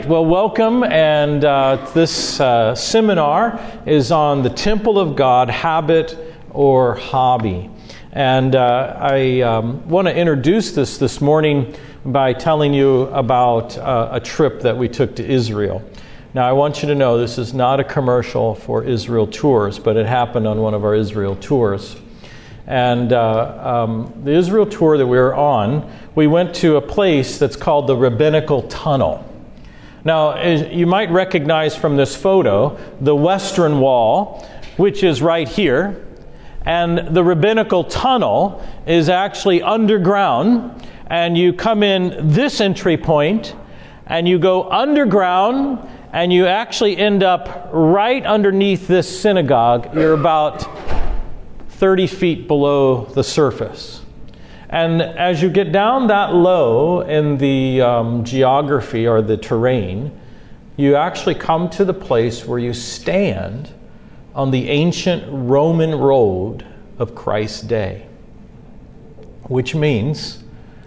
Well, welcome, and this seminar is on the Temple of God, habit or hobby. And I want to introduce this morning by telling you about a trip that we took to Israel. Now, I want you to know this is not a commercial for Israel Tours, but it happened on one of our Israel tours. And the Israel tour that we were on, we went to a place that's called the Rabbinical Tunnel. Now, as you might recognize from this photo, the Western Wall, which is right here, and the Rabbinical Tunnel is actually underground, and you come in this entry point, and you go underground, and you actually end up right underneath this synagogue. You're about 30 feet below the surface. And as you get down that low in the geography or the terrain, you actually come to the place where you stand on the ancient Roman road of Christ's day. Which makes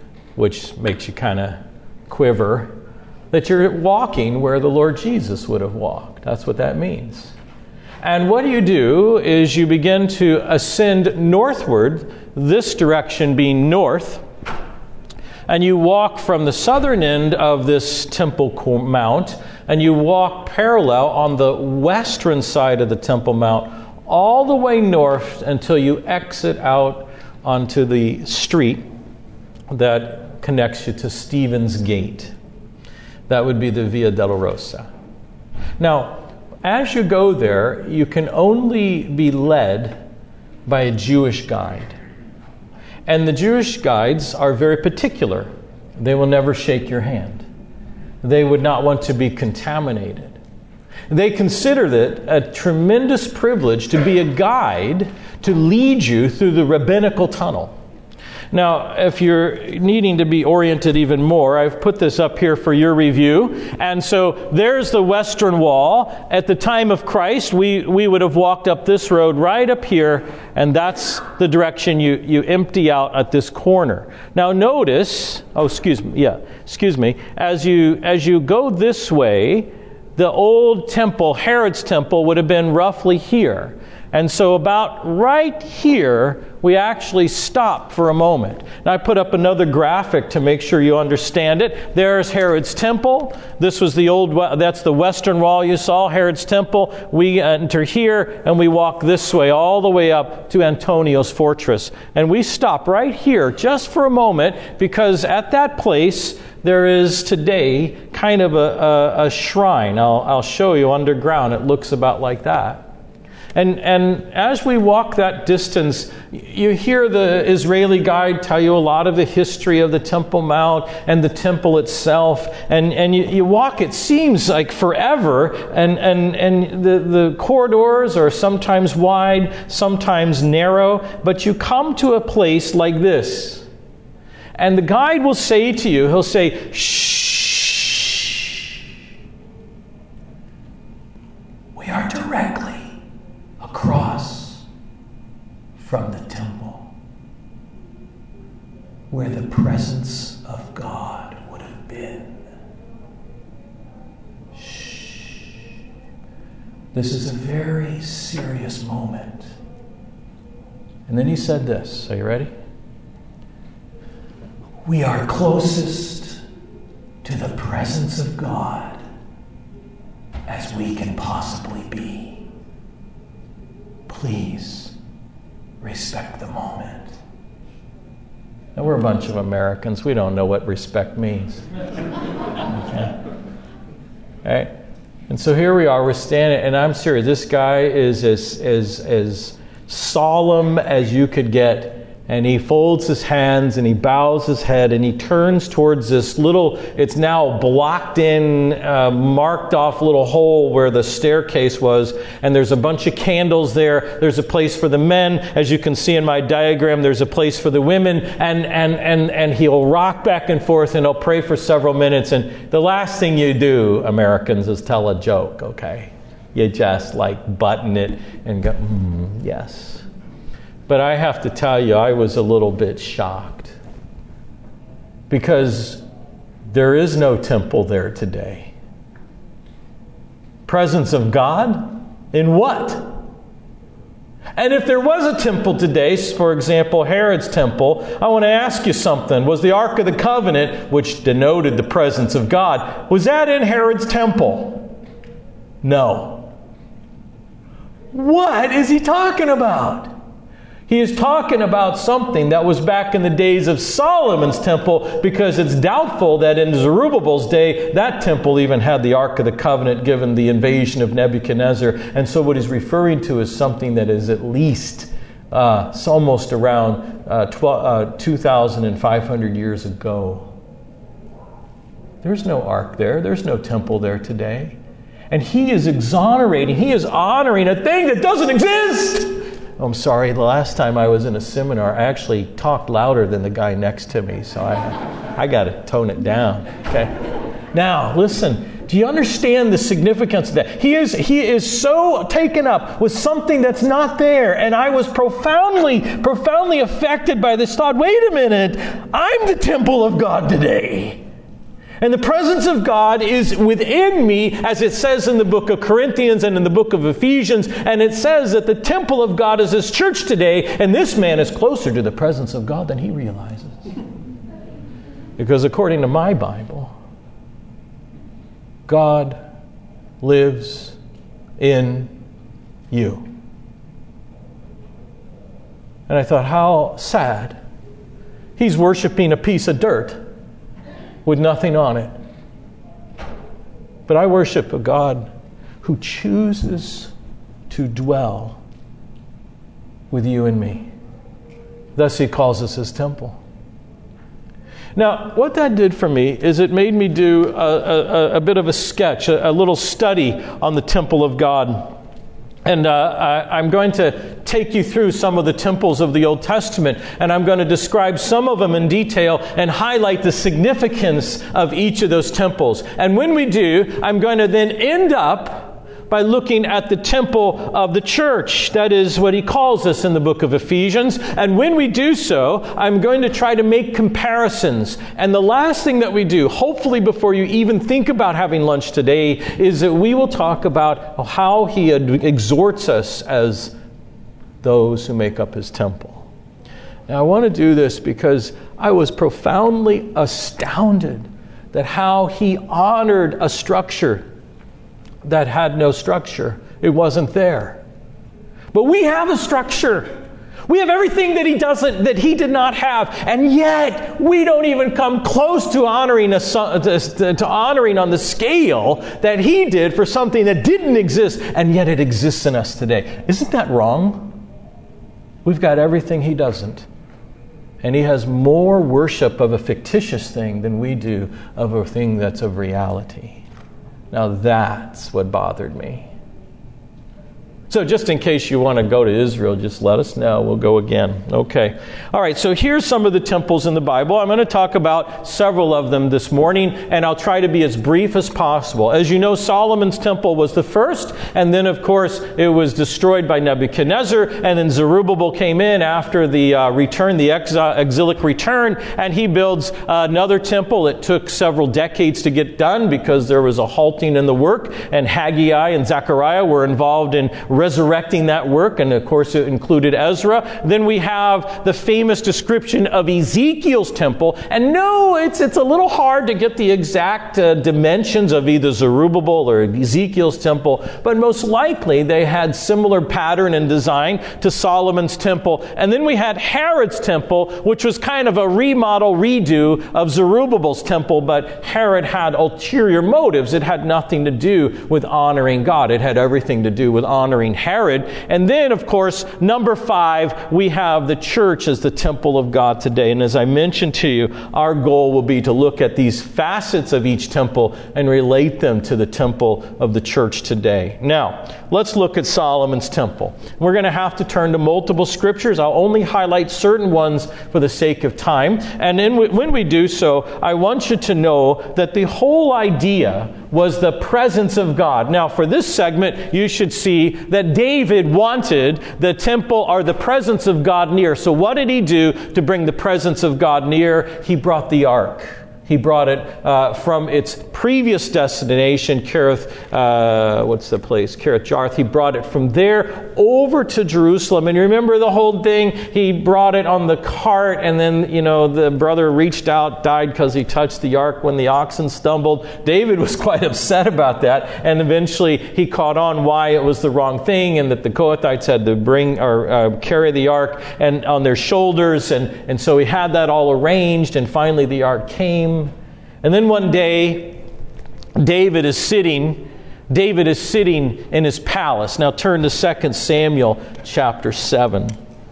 you kind of quiver, that you're walking where the Lord Jesus would have walked. That's what that means. And what you do is you begin to ascend northward, this direction being north, and you walk from the southern end of this Temple Mount, and you walk parallel on the western side of the Temple Mount, all the way north until you exit out onto the street that connects you to Stephen's Gate. That would be the Via Dolorosa. Now, as you go there, you can only be led by a Jewish guide. And the Jewish guides are very particular. They will never shake your hand. They would not want to be contaminated. They consider it a tremendous privilege to be a guide to lead you through the Rabbinical Tunnel. Now, if you're needing to be oriented even more, I've put this up here for your review. And so there's the Western Wall. At the time of Christ, we would have walked up this road right up here, and that's the direction you empty out at this corner. Now notice, excuse me, as you go this way, the old temple, Herod's temple, would have been roughly here. And so about right here, we actually stop for a moment. Now I put up another graphic to make sure you understand it. There's Herod's temple. This was that's the Western Wall you saw, Herod's temple. We enter here and we walk this way all the way up to Antonio's fortress. And we stop right here just for a moment because at that place there is today kind of a shrine. I'll show you underground. It looks about like that. And as we walk that distance, you hear the Israeli guide tell you a lot of the history of the Temple Mount and the temple itself. And you walk, it seems like forever. And the corridors are sometimes wide, sometimes narrow. But you come to a place like this. And the guide will say to you, he'll say, shh. We are directly across from the temple where the presence of God would have been. Shh. This is a very serious moment. And then he said this. Are you ready? We are closest to the presence of God as we can possibly be. Please respect the moment. Now, we're a bunch of Americans. We don't know what respect means. Okay? All right? And so here we are. We're standing, and I'm serious. This guy is as solemn as you could get. And he folds his hands and he bows his head and he turns towards this little, it's now blocked in, marked off little hole where the staircase was. And there's a bunch of candles there. There's a place for the men. As you can see in my diagram, there's a place for the women. And he'll rock back and forth and he'll pray for several minutes. And the last thing you do, Americans, is tell a joke, okay? You just button it and go, yes. But I have to tell you, I was a little bit shocked because there is no temple there today. presence of God? In what? And if there was a temple today, for example, Herod's temple, I want to ask you something. Was the Ark of the Covenant, which denoted the presence of God, was that in Herod's temple? No. What is he talking about? He is talking about something that was back in the days of Solomon's temple, because it's doubtful that in Zerubbabel's day that temple even had the Ark of the Covenant, given the invasion of Nebuchadnezzar. And so what he's referring to is something that is at least almost around 2,500 years ago. There's no ark there. There's no temple there today. And he is exonerating, he is honoring a thing that doesn't exist. I'm sorry, the last time I was in a seminar, I actually talked louder than the guy next to me, so I got to tone it down. Okay. Now, listen, do you understand the significance of that? He is so taken up with something that's not there, and I was profoundly affected by this thought. Wait a minute, I'm the temple of God today. And the presence of God is within me, as it says in the book of Corinthians and in the book of Ephesians. And it says that the temple of God is His church today. And this man is closer to the presence of God than he realizes. Because according to my Bible, God lives in you. And I thought, how sad. He's worshiping a piece of dirt with nothing on it. But I worship a God who chooses to dwell with you and me. Thus He calls us His temple. Now, what that did for me is it made me do a bit of a sketch, a little study on the temple of God. And I'm going to take you through some of the temples of the Old Testament, and I'm going to describe some of them in detail and highlight the significance of each of those temples. And when we do, I'm going to then end up by looking at the temple of the church. That is what he calls us in the book of Ephesians. And when we do so, I'm going to try to make comparisons. And the last thing that we do, hopefully before you even think about having lunch today, is that we will talk about how he exhorts us as those who make up his temple. Now, I want to do this because I was profoundly astounded that how he honored a structure that had no structure. It wasn't there. But we have a structure. We have everything that he did not have, and yet we don't even come close to honoring on the scale that he did for something that didn't exist, and yet it exists in us today. Isn't that wrong? We've got everything he doesn't. And he has more worship of a fictitious thing than we do of a thing that's of reality. Now that's what bothered me. So just in case you want to go to Israel, just let us know. We'll go again. Okay. All right, so here's some of the temples in the Bible. I'm going to talk about several of them this morning, and I'll try to be as brief as possible. As you know, Solomon's temple was the first, and then, of course, it was destroyed by Nebuchadnezzar, and then Zerubbabel came in after the return, the exilic return, and he builds another temple. It took several decades to get done because there was a halting in the work, and Haggai and Zechariah were involved in resurrecting that work, and of course it included Ezra. Then we have the famous description of Ezekiel's temple, and no, it's a little hard to get the exact dimensions of either Zerubbabel or Ezekiel's temple, but most likely they had similar pattern and design to Solomon's temple. And then we had Herod's temple, which was kind of a remodel, redo of Zerubbabel's temple, but Herod had ulterior motives. It had nothing to do with honoring God. It had everything to do with honoring Herod. And then, of course, number 5, we have the church as the temple of God today. And as I mentioned to you, our goal will be to look at these facets of each temple and relate them to the temple of the church today. Now, let's look at Solomon's temple. We're going to have to turn to multiple scriptures. I'll only highlight certain ones for the sake of time. And then when we do so, I want you to know that the whole idea was the presence of God. Now, for this segment, you should see that David wanted the temple or the presence of God near. So what did he do to bring the presence of God near? He brought the ark. He brought it from its previous destination, what's the place? Kirjath Jearim. He brought it from there over to Jerusalem. And you remember the whole thing? He brought it on the cart, and then, the brother reached out, died because he touched the ark when the oxen stumbled. David was quite upset about that, and eventually he caught on why it was the wrong thing, and that the Kohathites had to bring or carry the ark and on their shoulders, and so he had that all arranged, and finally the ark came. And then one day, David is sitting in his palace. Now turn to 2 Samuel chapter 7.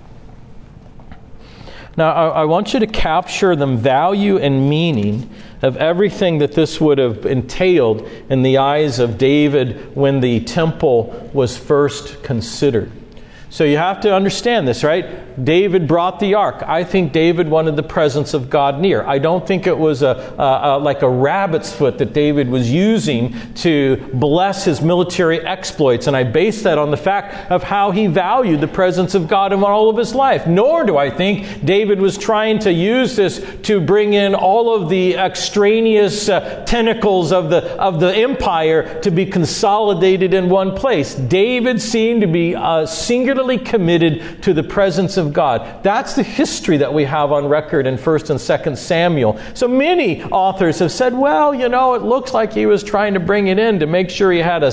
Now I want you to capture the value and meaning of everything that this would have entailed in the eyes of David when the temple was first considered. So you have to understand this, right? David brought the ark. I think David wanted the presence of God near. I don't think it was like a rabbit's foot that David was using to bless his military exploits. And I base that on the fact of how he valued the presence of God in all of his life. Nor do I think David was trying to use this to bring in all of the extraneous tentacles of the empire to be consolidated in one place. David seemed to be singularly committed to the presence of God. That's the history that we have on record in 1 and 2 Samuel. So many authors have said, well, it looks like he was trying to bring it in to make sure he had a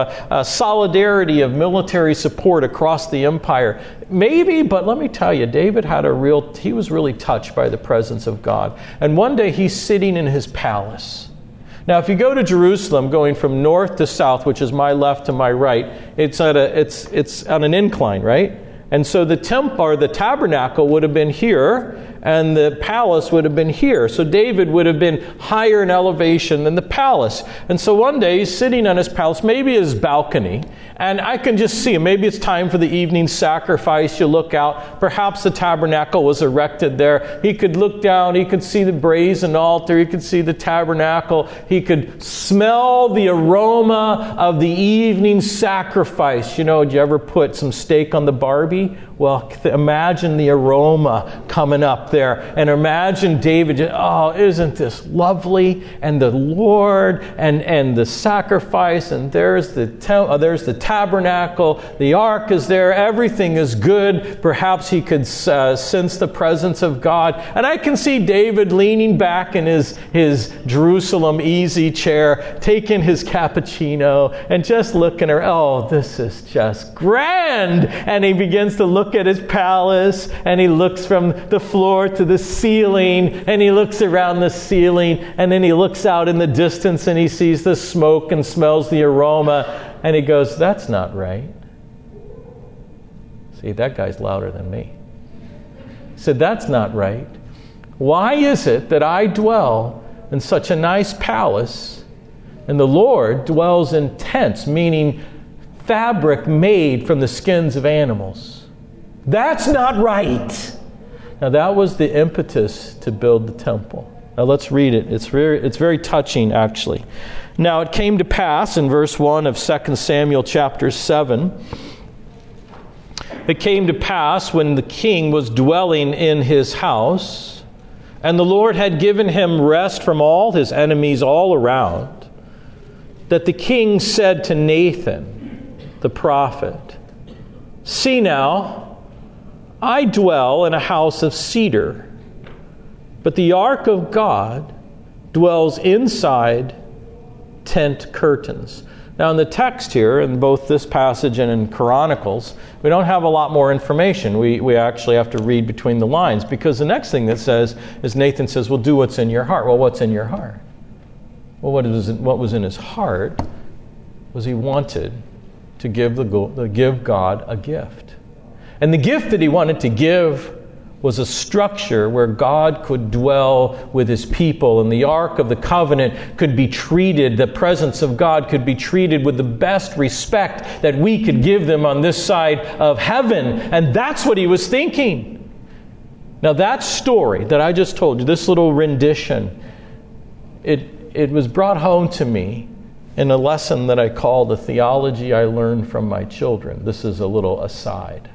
solidarity of military support across the empire. Maybe, but let me tell you, David he was really touched by the presence of God. And one day he's sitting in his palace. Now, if you go to Jerusalem, going from north to south, which is my left to my right, it's on an incline, right? And so the temple or the tabernacle would have been here, and the palace would have been here. So David would have been higher in elevation than the palace. And so one day he's sitting on his palace, maybe his balcony, and I can just see him. Maybe it's time for the evening sacrifice. You look out. Perhaps the tabernacle was erected there. He could look down. He could see the brazen altar. He could see the tabernacle. He could smell the aroma of the evening sacrifice. Did you ever put some steak on the Barbie? Well, imagine the aroma coming up there. And imagine David, isn't this lovely? And the Lord and the sacrifice, and there's the tabernacle, the ark is there, everything is good. Perhaps he could sense the presence of God. And I can see David leaning back in his Jerusalem easy chair, taking his cappuccino, and just looking around. This is just grand. And he begins to look at his palace, and he looks from the floor to the ceiling, and he looks around the ceiling, and then he looks out in the distance and he sees the smoke and smells the aroma, and he goes, that's not right. See, that guy's louder than me. He said, that's not right. Why is it that I dwell in such a nice palace, and the Lord dwells in tents, meaning fabric made from the skins of animals? That's not right. Now that was the impetus to build the temple. Now let's read it. It's very touching, actually. Now it came to pass in verse 1 of 2 Samuel chapter 7. It came to pass when the king was dwelling in his house, and the Lord had given him rest from all his enemies all around, that the king said to Nathan, the prophet, see now, I dwell in a house of cedar, but the ark of God dwells inside tent curtains. Now in the text here, in both this passage and in Chronicles, we don't have a lot more information. We actually have to read between the lines, because the next thing that says is Nathan says, well, do what's in your heart. Well, what's in your heart? Well, what was in his heart was he wanted to give God a gift. And the gift that he wanted to give was a structure where God could dwell with his people, and the Ark of the Covenant could be treated, the presence of God could be treated with the best respect that we could give them on this side of heaven. And that's what he was thinking. Now that story that I just told you, this little rendition, it was brought home to me in a lesson that I call the theology I learned from my children. This is a little aside.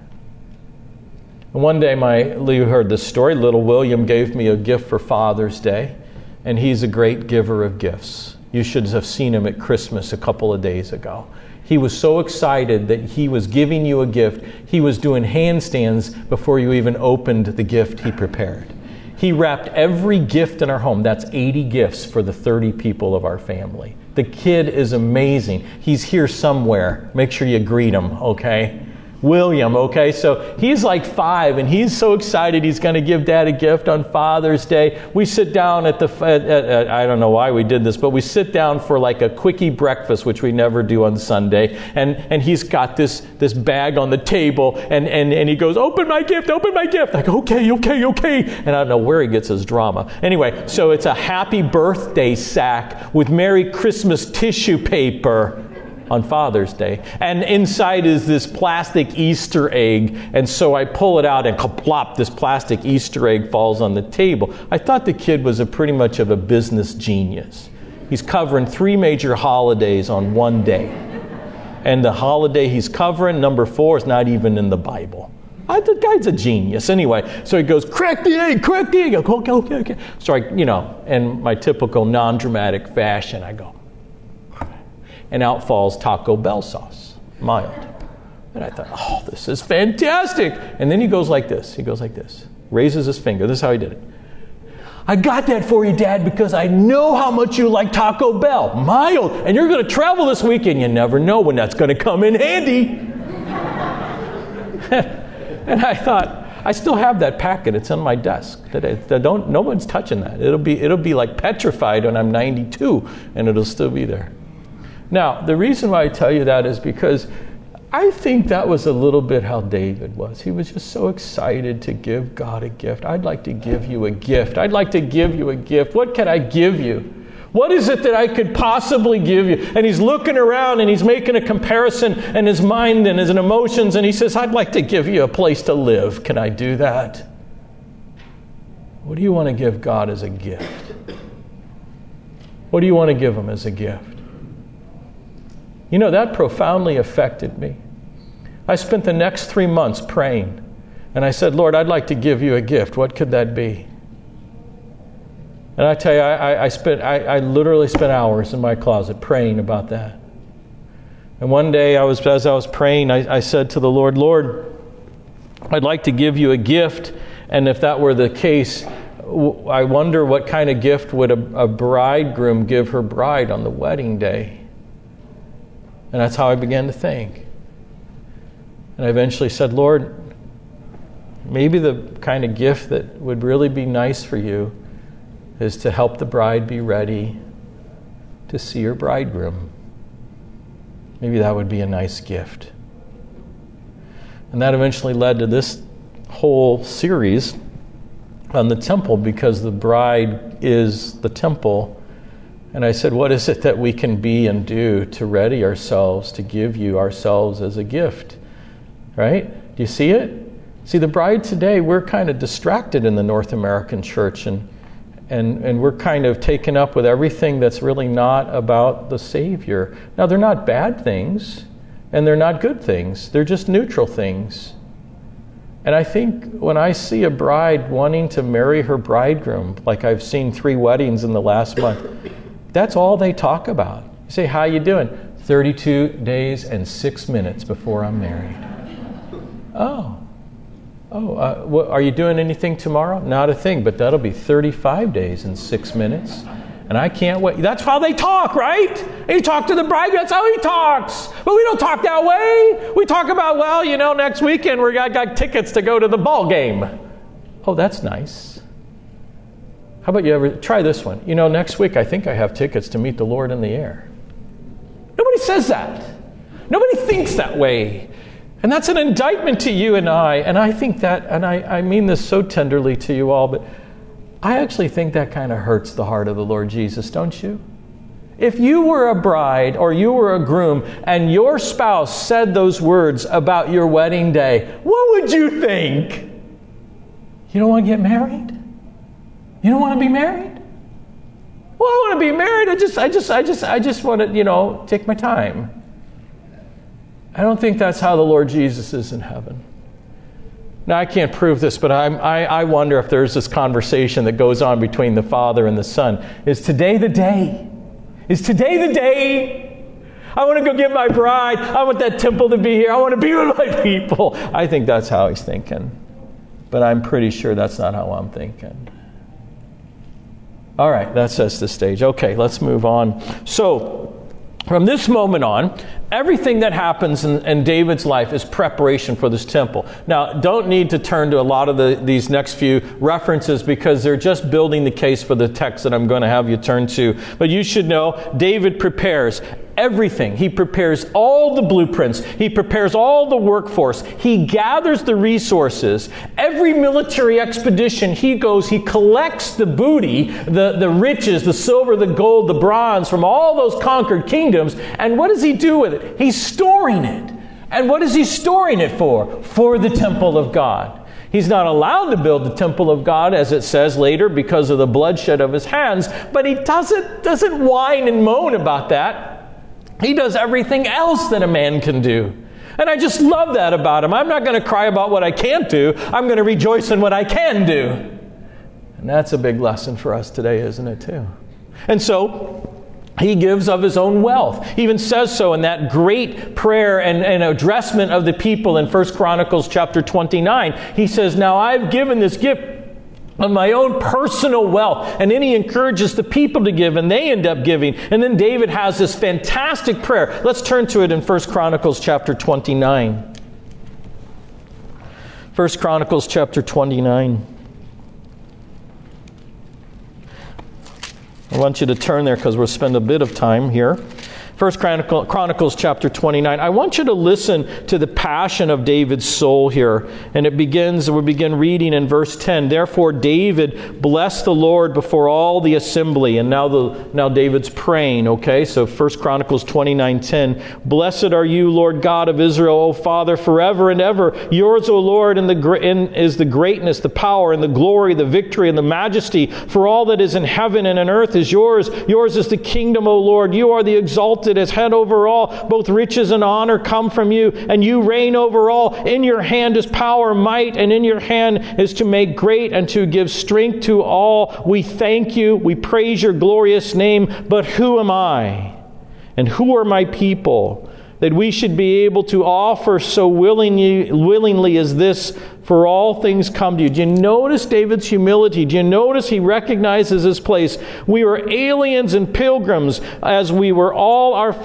One day, you heard this story, little William gave me a gift for Father's Day. and he's a great giver of gifts. You should have seen him at Christmas a couple of days ago. He was so excited that he was giving you a gift. He was doing handstands before you even opened the gift he prepared. He wrapped every gift in our home. That's 80 gifts for the 30 people of our family. The kid is amazing. He's here somewhere. Make sure you greet him, okay? William, okay? So he's like 5, and he's so excited he's going to give Dad a gift on Father's Day. We sit down at I don't know why we did this, but we sit down for like a quickie breakfast, which we never do on Sunday. And he's got this bag on the table, and he goes, open my gift. I go, okay. And I don't know where he gets his drama. Anyway, so it's a happy birthday sack with Merry Christmas tissue paper on Father's Day. And inside is this plastic Easter egg. And so I pull it out and kaplop, this plastic Easter egg falls on the table. I thought the kid was pretty much of a business genius. He's covering 3 major holidays on one day. And the holiday he's covering, number 4, is not even in the Bible. The guy's a genius. Anyway, so he goes, crack the egg. I go, okay. So in my typical non-dramatic fashion, I go, and out falls Taco Bell sauce, mild. And I thought, this is fantastic. And then he goes like this, raises his finger. This is how he did it. I got that for you, Dad, because I know how much you like Taco Bell, mild. And you're going to travel this weekend. You never know when that's going to come in handy. And I thought, I still have that packet. It's on my desk. No one's touching that. It'll be like petrified when I'm 92, and it'll still be there. Now, the reason why I tell you that is because I think that was a little bit how David was. He was just so excited to give God a gift. I'd like to give you a gift. What can I give you? What is it that I could possibly give you? And he's looking around and he's making a comparison in his mind and his emotions, and he says, I'd like to give you a place to live. Can I do that? What do you want to give God as a gift? What do you want to give him as a gift? That profoundly affected me. I spent the next 3 months praying, and I said, Lord, I'd like to give you a gift. What could that be? And I tell you, I literally spent hours in my closet praying about that. And one day, as I was praying, I said to the Lord, Lord, I'd like to give you a gift, and if that were the case, I wonder what kind of gift would a bridegroom give her bride on the wedding day. And that's how I began to think. And I eventually said, Lord, maybe the kind of gift that would really be nice for you is to help the bride be ready to see her bridegroom. Maybe that would be a nice gift. And that eventually led to this whole series on the temple, because the bride is the temple. And I said, what is it that we can be and do to ready ourselves to give you ourselves as a gift? Right? Do you see it? See, the bride today, we're kind of distracted in the North American church, and we're kind of taken up with everything that's really not about the Savior. Now, they're not bad things, and they're not good things. They're just neutral things. And I think when I see a bride wanting to marry her bridegroom, like I've seen 3 weddings in the last month, that's all they talk about. You say, how you doing? 32 days and 6 minutes before I'm married. Are you doing anything tomorrow? Not a thing, but that'll be 35 days and 6 minutes. And I can't wait. That's how they talk, right? And you talk to the bride, that's how he talks. But we don't talk that way. We talk about, next weekend we got tickets to go to the ball game. Oh, that's nice. How about you ever try this one? Next week I think I have tickets to meet the Lord in the air. Nobody says that. Nobody thinks that way. And that's an indictment to you and I. And I think that, and I mean this so tenderly to you all, but I actually think that kind of hurts the heart of the Lord Jesus, don't you? If you were a bride or you were a groom and your spouse said those words about your wedding day, what would you think? You don't want to get married? You don't want to be married? Well, I want to be married. I just want to, take my time. I don't think that's how the Lord Jesus is in heaven. Now, I can't prove this, but I wonder if there's this conversation that goes on between the Father and the Son. Is today the day? Is today the day? I want to go get my bride. I want that temple to be here. I want to be with my people. I think that's how he's thinking. But I'm pretty sure that's not how I'm thinking. All right, that sets the stage. Okay, let's move on. So, from this moment on, everything that happens in David's life is preparation for this temple. Now, don't need to turn to a lot of these next few references because they're just building the case for the text that I'm going to have you turn to. But you should know, David prepares everything. He prepares all the blueprints. He prepares all the workforce. He gathers the resources. Every military expedition he goes, he collects the booty, the riches, the silver, the gold, the bronze from all those conquered kingdoms. And what does he do with it? He's storing it. And what is he storing it for? For the temple of God. He's not allowed to build the temple of God, as it says later, because of the bloodshed of his hands. But he doesn't whine and moan about that. He does everything else that a man can do. And I just love that about him. I'm not going to cry about what I can't do. I'm going to rejoice in what I can do. And that's a big lesson for us today, isn't it, too? And so he gives of his own wealth. He even says so in that great prayer and addressment of the people in 1 Chronicles chapter 29. He says, now I've given this gift of my own personal wealth. And then he encourages the people to give, and they end up giving. And then David has this fantastic prayer. Let's turn to it in 1 Chronicles chapter 29. 1 Chronicles chapter 29. I want you to turn there because we'll spend a bit of time here. 1 Chronicles chapter 29. I want you to listen to the passion of David's soul here. And we begin reading in verse 10. Therefore David blessed the Lord before all the assembly. And now David's praying, okay? So 1 Chronicles 29:10. Blessed are you, Lord God of Israel, O Father, forever and ever. Yours, O Lord, is the greatness, the power, and the glory, the victory, and the majesty. For all that is in heaven and on earth is yours. Yours is the kingdom, O Lord. You are the exalted as head over all. Both riches and honor come from you, and you reign over all. In your hand is power, might, and in your hand is to make great and to give strength to all. We thank you. We praise your glorious name. But who am I? And who are my people that we should be able to offer so willingly as this? For all things come to you. Do you notice David's humility? Do you notice he recognizes his place? We were aliens and pilgrims, as were all our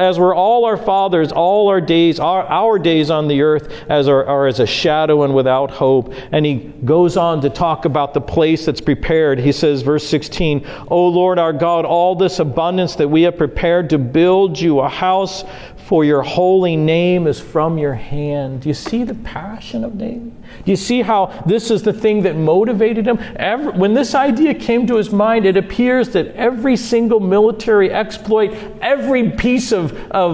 fathers. All our days on the earth are as a shadow and without hope. And he goes on to talk about the place that's prepared. He says, verse 16, O Lord our God, all this abundance that we have prepared to build you a house for your holy name is from your hand. Do you see the passion of David? Do you see how this is the thing that motivated him? When this idea came to his mind, it appears that every single military exploit, every piece of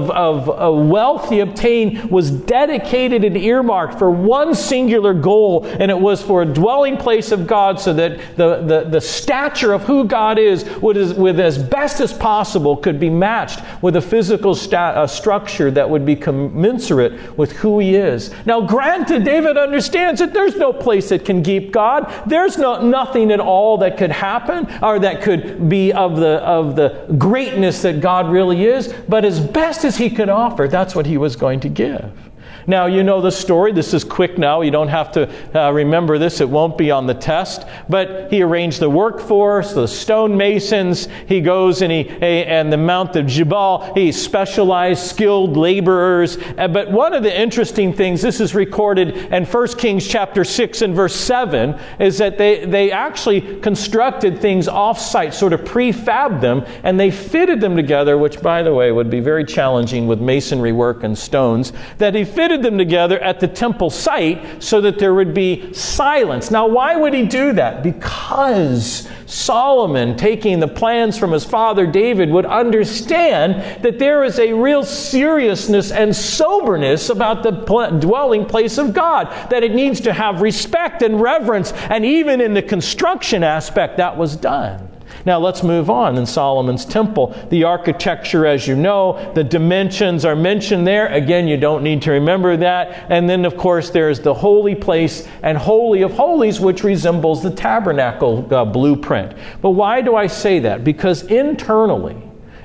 wealth he obtained was dedicated and earmarked for one singular goal, and it was for a dwelling place of God, so that the stature of who God is with as best as possible could be matched with a physical structure that would be commensurate with who he is. Now, granted, David understands that there's no place that can keep God. There's nothing at all that could happen or that could be of the greatness that God really is. But as best as he could offer, that's what he was going to give. Now, you know the story. This is quick now. You don't have to remember this. It won't be on the test. But he arranged the workforce, the stonemasons. He goes and the Mount of Jebel. He specialized, skilled laborers. But one of the interesting things, this is recorded in 1 Kings chapter 6 and verse 7, is that they actually constructed things off-site, sort of prefabbed them, and they fitted them together, which, by the way, would be very challenging with masonry work and stones, that he fitted them together at the temple site so that there would be silence. Now, why would he do that? Because Solomon, taking the plans from his father David, would understand that there is a real seriousness and soberness about the dwelling place of God, that it needs to have respect and reverence, and even in the construction aspect that was done. Now let's move on in Solomon's temple. The architecture, as you know, the dimensions are mentioned there. Again, you don't need to remember that. And then, of course, there's the holy place and holy of holies, which resembles the tabernacle blueprint. But why do I say that? Because internally,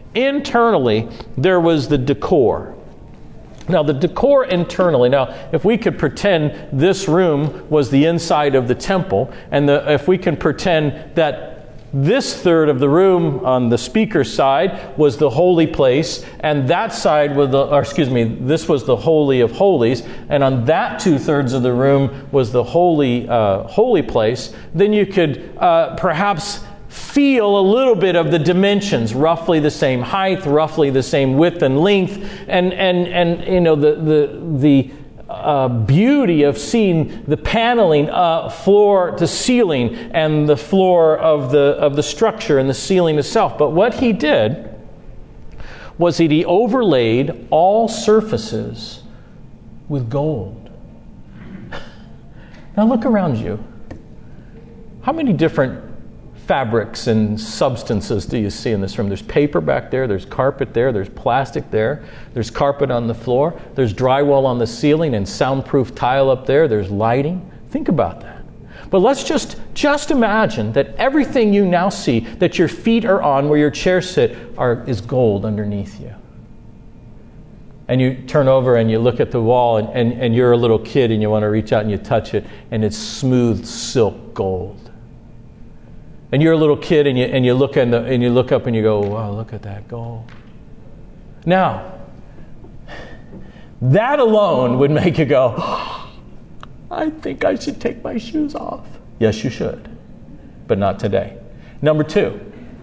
there was the decor. Now, the decor internally, now, if we could pretend this room was the inside of the temple, and if we can pretend that this third of the room on the speaker's side was the holy place, and that side was this was the Holy of Holies, and on that 2/3 of the room was the holy place, then you could perhaps feel a little bit of the dimensions, roughly the same height, roughly the same width and length, and you know the beauty of seeing the paneling floor to ceiling and the floor of the structure and the ceiling itself. But what he did was that he overlaid all surfaces with gold. Now look around you. How many different fabrics and substances do you see in this room? There's paper back there, there's carpet there, there's plastic there, there's carpet on the floor, there's drywall on the ceiling and soundproof tile up there, there's lighting. Think about that. But let's just imagine that everything you now see that your feet are on, where your chairs sit, is gold underneath you. And you turn over and you look at the wall and you're a little kid and you want to reach out and you touch it and it's smooth silk gold. And you're a little kid and you look up and you go, wow, look at that gold. Now, that alone would make you go, I think I should take my shoes off. Yes, you should, but not today. Number two,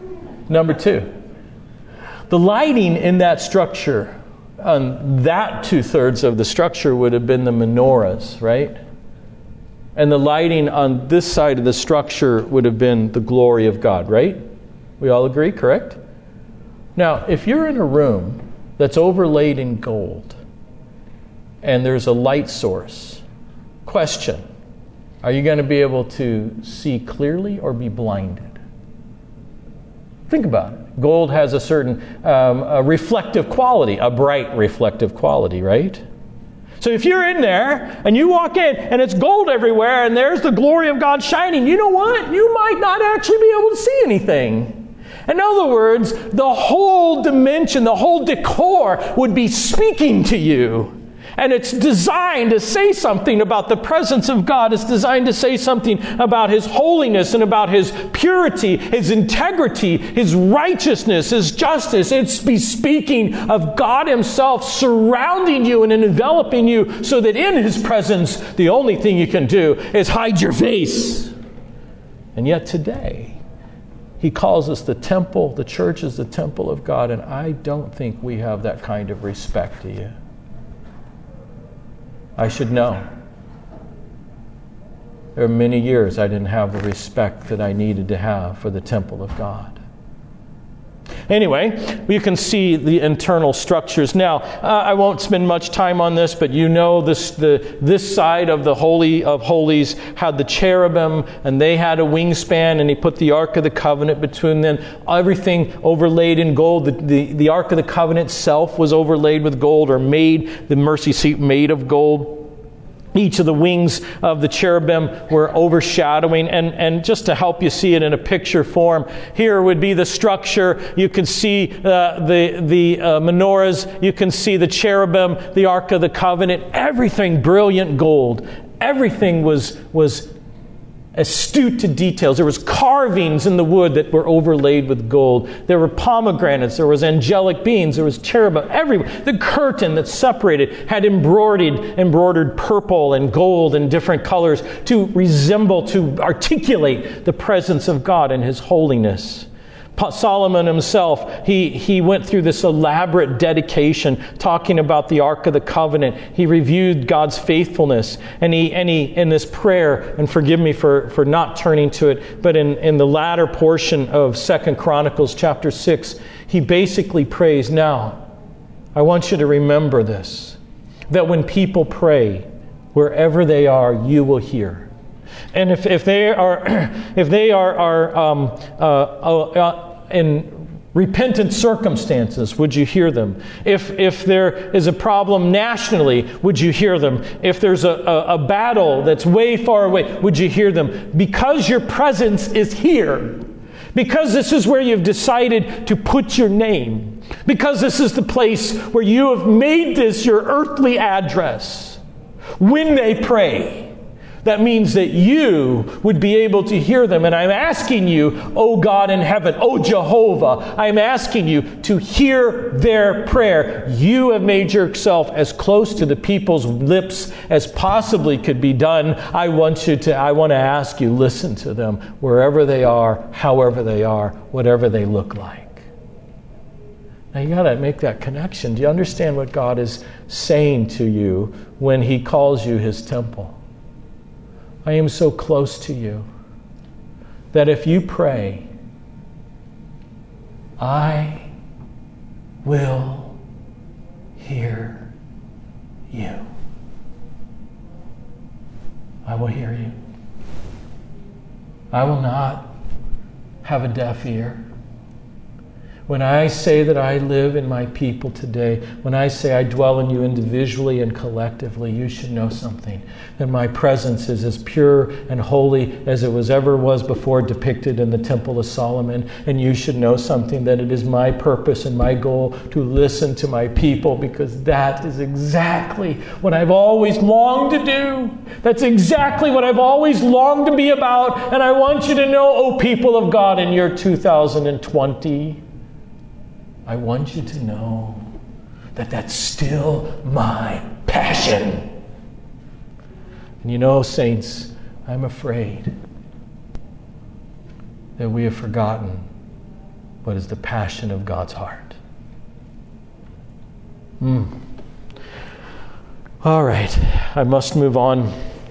the lighting in that structure, on that 2/3 of the structure would have been the menorahs, right? And the lighting on this side of the structure would have been the glory of God, right? We all agree, correct? Now, if you're in a room that's overlaid in gold and there's a light source, question, are you going to be able to see clearly or be blinded? Think about it. Gold has a certain reflective quality, a bright reflective quality, right? So if you're in there and you walk in and it's gold everywhere and there's the glory of God shining, you know what? You might not actually be able to see anything. In other words, the whole dimension, the whole decor would be speaking to you. And it's designed to say something about the presence of God. It's designed to say something about His holiness and about His purity, His integrity, His righteousness, His justice. It's speaking of God Himself surrounding you and enveloping you so that in His presence, the only thing you can do is hide your face. And yet today, He calls us the temple. The church is the temple of God. And I don't think we have that kind of respect to you. I should know. There are many years I didn't have the respect that I needed to have for the temple of God. Anyway, you can see the internal structures. Now, I won't spend much time on this, but you know this side of the Holy of Holies had the cherubim, and they had a wingspan, and He put the Ark of the Covenant between them. Everything overlaid in gold. The Ark of the Covenant itself was overlaid with gold, or made, the mercy seat made of gold. Each of the wings of the cherubim were overshadowing, and just to help you see it in a picture form, here would be the structure. You can see the menorahs. You can see the cherubim, the Ark of the Covenant. Everything brilliant gold. Everything was astute to details. There was carvings in the wood that were overlaid with gold. There were pomegranates. There was angelic beings. There was cherubim everywhere. The curtain that separated had embroidered purple and gold and different colors to articulate the presence of God and His holiness. Solomon himself, he went through this elaborate dedication talking about the Ark of the Covenant. He reviewed God's faithfulness, and he in this prayer, and forgive me for not turning to it, but in the latter portion of 2 Chronicles chapter 6, he basically prays, now, I want you to remember this, that when people pray, wherever they are, you will hear. And if they are in repentant circumstances, would you hear them? If there is a problem nationally, would you hear them? If there's a battle that's way far away, would you hear them? Because your presence is here. Because this is where you've decided to put your name. Because this is the place where you have made this your earthly address. When they pray, that means that you would be able to hear them. And I'm asking you, O God in heaven, O Jehovah, I'm asking you to hear their prayer. You have made yourself as close to the people's lips as possibly could be done. I want to ask you, listen to them wherever they are, however they are, whatever they look like. Now you got to make that connection. Do you understand what God is saying to you when He calls you His temple? I am so close to you that if you pray, I will hear you. I will hear you. I will not have a deaf ear. When I say that I live in my people today, when I say I dwell in you individually and collectively, you should know something. That my presence is as pure and holy as it was before depicted in the Temple of Solomon. And you should know something, that it is my purpose and my goal to listen to my people, because that is exactly what I've always longed to do. That's exactly what I've always longed to be about. And I want you to know, O people of God, in year 2020, I want you to know that that's still my passion. And you know, saints, I'm afraid that we have forgotten what is the passion of God's heart. All right, I must move on.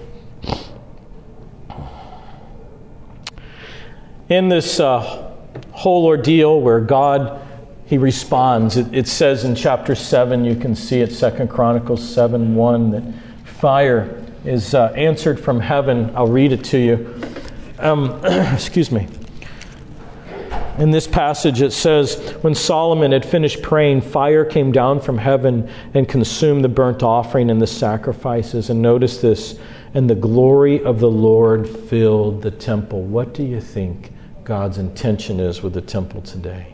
In this whole ordeal where God, He responds. It says in chapter 7, you can see it, 2 Chronicles 7:1, that fire is answered from heaven. I'll read it to you. Excuse me. In this passage it says, when Solomon had finished praying, fire came down from heaven and consumed the burnt offering and the sacrifices. And notice this, and the glory of the Lord filled the temple. What do you think God's intention is with the temple today?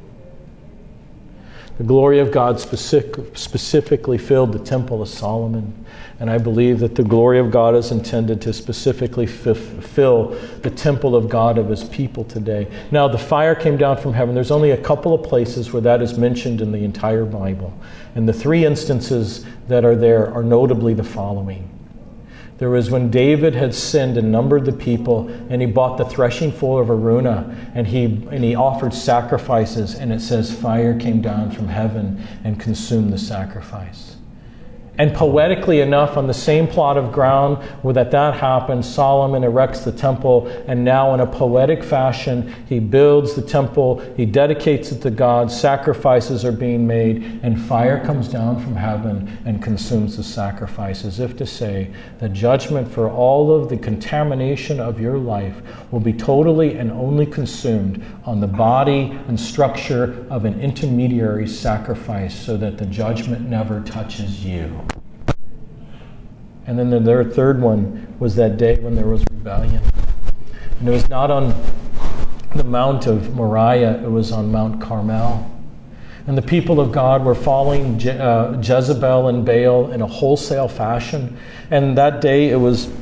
The glory of God specifically filled the Temple of Solomon. And I believe that the glory of God is intended to specifically fill the temple of God of His people today. Now, the fire came down from heaven. There's only a couple of places where that is mentioned in the entire Bible. And the three instances that are there are notably the following. There was when David had sinned and numbered the people, and he bought the threshing floor of Araunah, and he offered sacrifices, and it says fire came down from heaven and consumed the sacrifice. And poetically enough, on the same plot of ground where that happened, Solomon erects the temple, and now in a poetic fashion, he builds the temple, he dedicates it to God, sacrifices are being made, and fire comes down from heaven and consumes the sacrifice, as if to say, the judgment for all of the contamination of your life will be totally and only consumed on the body and structure of an intermediary sacrifice, so that the judgment never touches you. And then the third one was that day when there was rebellion. And it was not on the Mount of Moriah, it was on Mount Carmel. And the people of God were following Jezebel and Baal in a wholesale fashion. And that day it was,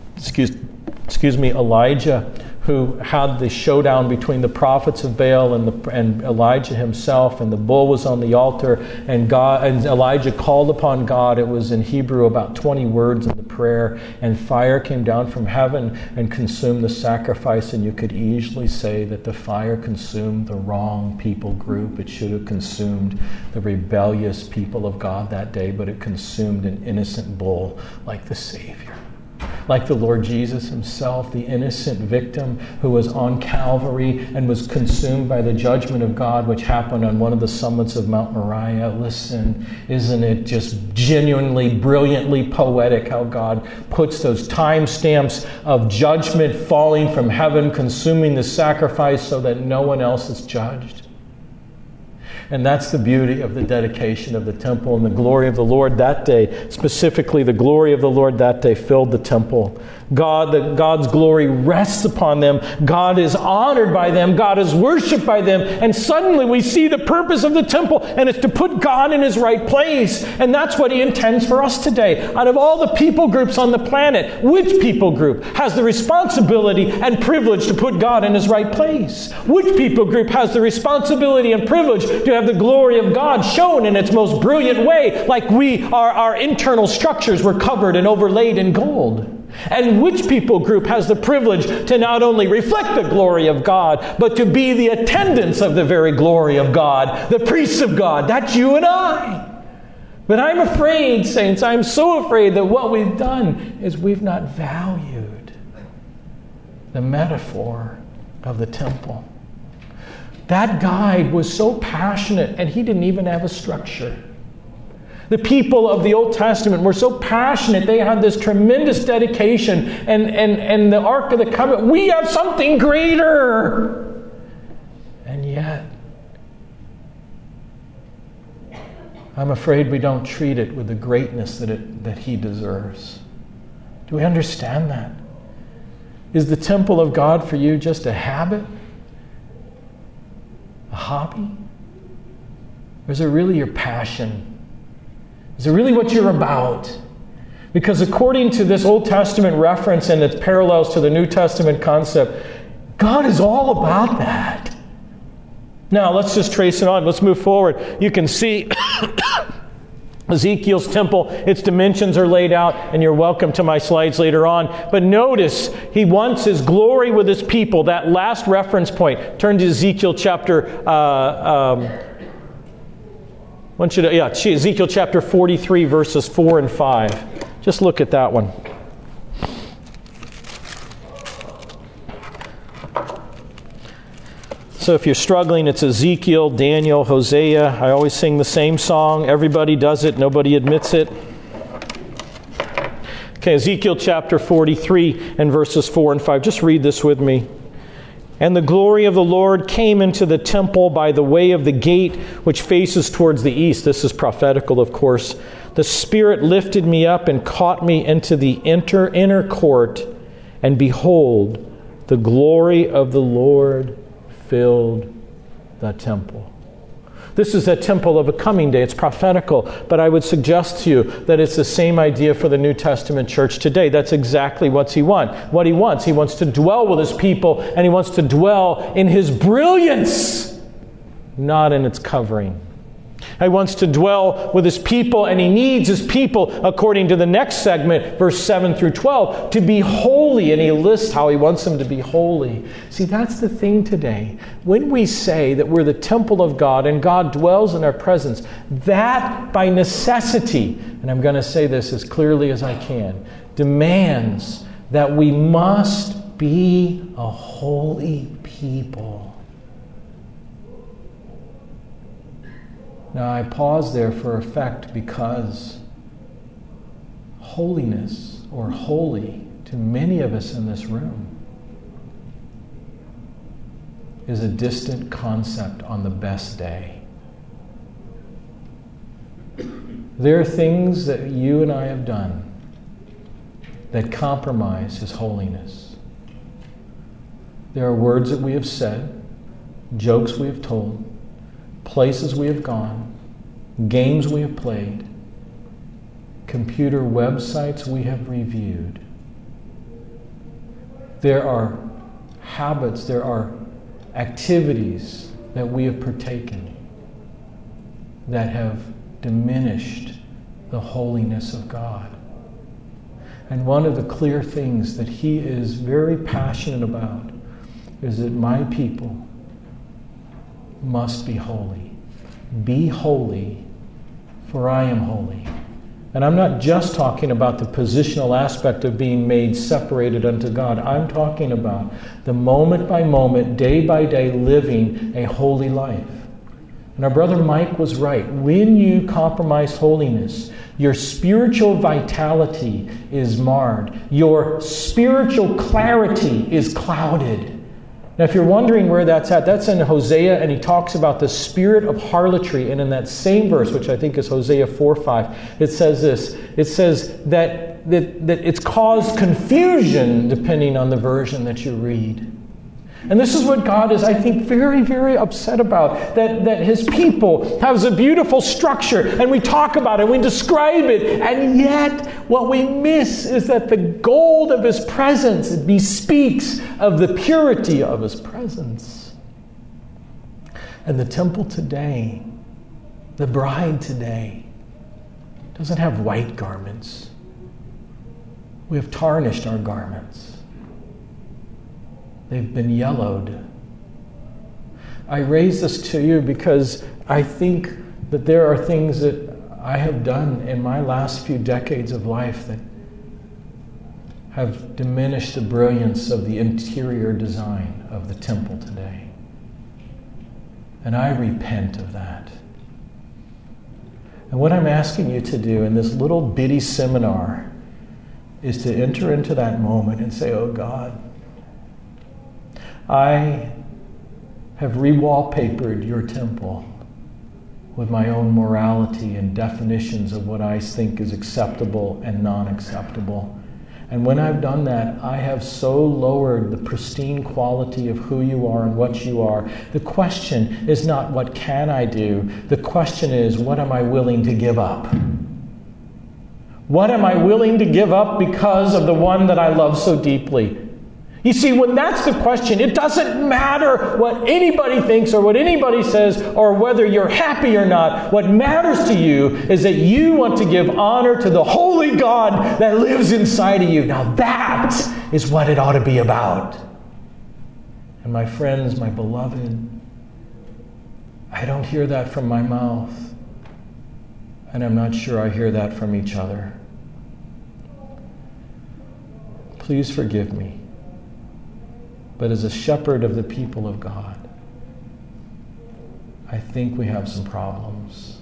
Elijah who had the showdown between the prophets of Baal and Elijah himself, and the bull was on the altar, and Elijah called upon God. It was in Hebrew about 20 words in the prayer, and fire came down from heaven and consumed the sacrifice. And you could easily say that the fire consumed the wrong people group. It should have consumed the rebellious people of God that day, but it consumed an innocent bull like the Savior. like the Lord Jesus himself, the innocent victim who was on Calvary and was consumed by the judgment of God, which happened on one of the summits of Mount Moriah. Listen, isn't it just genuinely, brilliantly poetic how God puts those timestamps of judgment falling from heaven, consuming the sacrifice so that no one else is judged? And that's the beauty of the dedication of the temple, and the glory of the Lord that day. Specifically, the glory of the Lord that day filled the temple. God's glory rests upon them. God is honored by them. God is worshipped by them. And suddenly we see the purpose of the temple, and it's to put God in his right place. And that's what he intends for us today. Out of all the people groups on the planet, which people group has the responsibility and privilege to put God in his right place? Which people group has the responsibility and privilege to have the glory of God shown in its most brilliant way, like our internal structures were covered and overlaid in gold? And which people group has the privilege to not only reflect the glory of God, but to be the attendants of the very glory of God, the priests of God? That's you and I. But I'm afraid, saints, I'm so afraid that what we've done is we've not valued the metaphor of the temple. That guide was so passionate, and he didn't even have a structure. The people of the Old Testament were so passionate. They had this tremendous dedication. And the Ark of the Covenant, we have something greater. And yet, I'm afraid we don't treat it with the greatness that he deserves. Do we understand that? Is the temple of God for you just a habit? A hobby? Or is it really your passion? Is it really what you're about? Because according to this Old Testament reference and its parallels to the New Testament concept, God is all about that. Now, let's just trace it on. Let's move forward. You can see Ezekiel's temple, its dimensions are laid out, and you're welcome to my slides later on. But notice, he wants his glory with his people. That last reference point. Turn to Ezekiel chapter Ezekiel chapter 43, verses 4 and 5. Just look at that one. So if you're struggling, it's Ezekiel, Daniel, Hosea. I always sing the same song. Everybody does it. Nobody admits it. Okay, Ezekiel chapter 43 and verses 4 and 5. Just read this with me. And the glory of the Lord came into the temple by the way of the gate which faces towards the east. This is prophetical, of course. The Spirit lifted me up and caught me into the inner court. And behold, the glory of the Lord filled the temple. This is a temple of a coming day. It's prophetical. But I would suggest to you that it's the same idea for the New Testament church today. That's exactly what he wants. He wants to dwell with his people, and he wants to dwell in his brilliance, not in its covering. He wants to dwell with his people, and he needs his people, according to the next segment, verse 7 through 12, to be holy. And he lists how he wants them to be holy. See, that's the thing today. When we say that we're the temple of God and God dwells in our presence, that by necessity, and I'm going to say this as clearly as I can, demands that we must be a holy people. Now, I pause there for effect because holiness, or holy, to many of us in this room, is a distant concept on the best day. There are things that you and I have done that compromise his holiness. There are words that we have said, jokes we have told, places we have gone, games we have played, computer websites we have reviewed. There are habits, there are activities that we have partaken that have diminished the holiness of God. And one of the clear things that he is very passionate about is that my people must be holy. Be holy, for I am holy. And I'm not just talking about the positional aspect of being made separated unto God. I'm talking about the moment by moment, day by day, living a holy life. And our brother Mike was right. When you compromise holiness, your spiritual vitality is marred. Your spiritual clarity is clouded. Now, if you're wondering where that's in Hosea, and he talks about the spirit of harlotry. And in that same verse, which I think is Hosea 4:5, it says this. It says that it's caused confusion depending on the version that you read. And this is what God is, I think, very, very upset about. That His people has a beautiful structure, and we talk about it, we describe it, and yet what we miss is that the gold of His presence bespeaks of the purity of His presence. And the temple today, the bride today, doesn't have white garments. We have tarnished our garments. They've been yellowed. I raise this to you because I think that there are things that I have done in my last few decades of life that have diminished the brilliance of the interior design of the temple today. And I repent of that. And what I'm asking you to do in this little bitty seminar is to enter into that moment and say, oh God, I have re-wallpapered your temple with my own morality and definitions of what I think is acceptable and non-acceptable. And when I've done that, I have so lowered the pristine quality of who you are and what you are. The question is not what can I do? The question is, what am I willing to give up? What am I willing to give up because of the one that I love so deeply? You see, when that's the question, it doesn't matter what anybody thinks or what anybody says or whether you're happy or not. What matters to you is that you want to give honor to the holy God that lives inside of you. Now that is what it ought to be about. And my friends, my beloved, I don't hear that from my mouth. And I'm not sure I hear that from each other. Please forgive me. But as a shepherd of the people of God, I think we have some problems.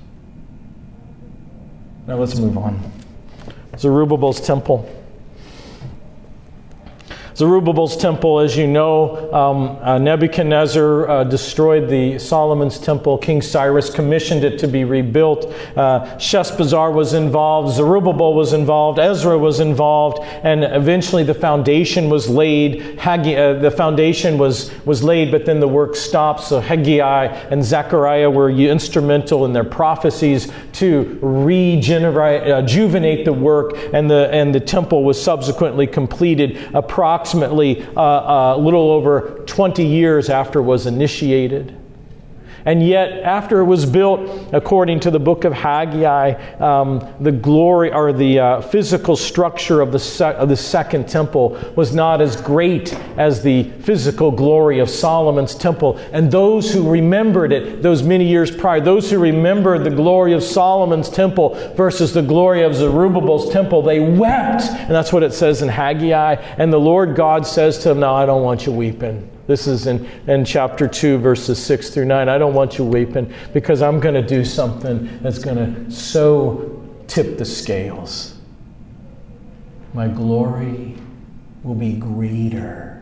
Now let's move on. Zerubbabel's temple. Zerubbabel's temple, as you know, Nebuchadnezzar destroyed the Solomon's temple. King Cyrus commissioned it to be rebuilt. Sheshbazzar was involved. Zerubbabel was involved. Ezra was involved. And eventually the foundation was laid. The foundation was laid, but then the work stopped. So Haggai and Zechariah were instrumental in their prophecies to rejuvenate the work. And the temple was subsequently completed approximately a little over 20 years after it was initiated. And yet, after it was built, according to the book of Haggai, the glory or the physical structure of the second temple was not as great as the physical glory of Solomon's temple. And those who remembered it, those many years prior, those who remembered the glory of Solomon's temple versus the glory of Zerubbabel's temple, they wept. And that's what it says in Haggai. And the Lord God says to them, "No, I don't want you weeping." This is in chapter 2, verses 6 through 9. I don't want you weeping because I'm going to do something that's going to so tip the scales. My glory will be greater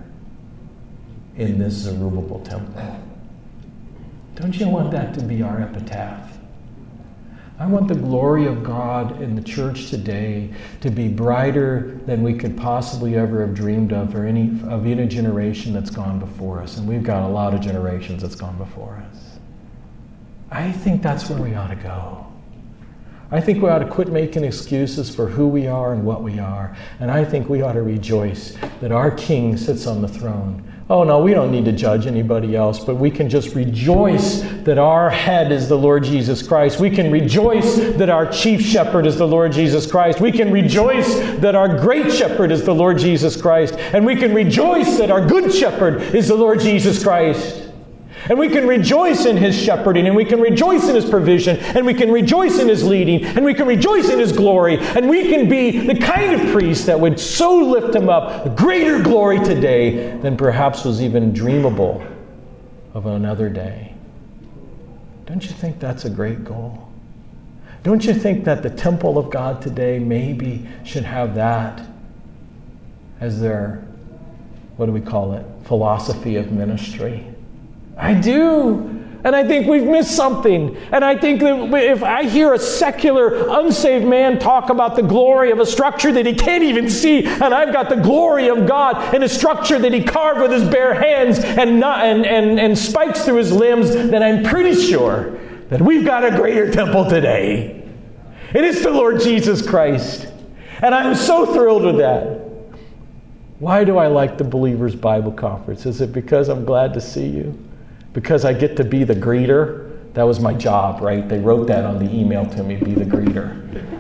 in this Zerubbabel temple. Don't you want that to be our epitaph? I want the glory of God in the church today to be brighter than we could possibly ever have dreamed of or any generation that's gone before us. And we've got a lot of generations that's gone before us. I think that's where we ought to go. I think we ought to quit making excuses for who we are and what we are. And I think we ought to rejoice that our King sits on the throne. Oh no, we don't need to judge anybody else, but we can just rejoice that our head is the Lord Jesus Christ. We can rejoice that our chief shepherd is the Lord Jesus Christ. We can rejoice that our great shepherd is the Lord Jesus Christ. And we can rejoice that our good shepherd is the Lord Jesus Christ. And we can rejoice in His shepherding, and we can rejoice in His provision, and we can rejoice in His leading, and we can rejoice in His glory, and we can be the kind of priest that would so lift Him up, a greater glory today than perhaps was even dreamable of another day. Don't you think that's a great goal? Don't you think that the temple of God today maybe should have that as their, what do we call it, philosophy of ministry? I do. And I think we've missed something. And I think that if I hear a secular, unsaved man talk about the glory of a structure that he can't even see, and I've got the glory of God in a structure that He carved with His bare hands and spikes through His limbs, then I'm pretty sure that we've got a greater temple today. And it's the Lord Jesus Christ. And I'm so thrilled with that. Why do I like the Believers Bible Conference? Is it because I'm glad to see you? Because I get to be the greeter? That was my job, right? They wrote that on the email to me, be the greeter.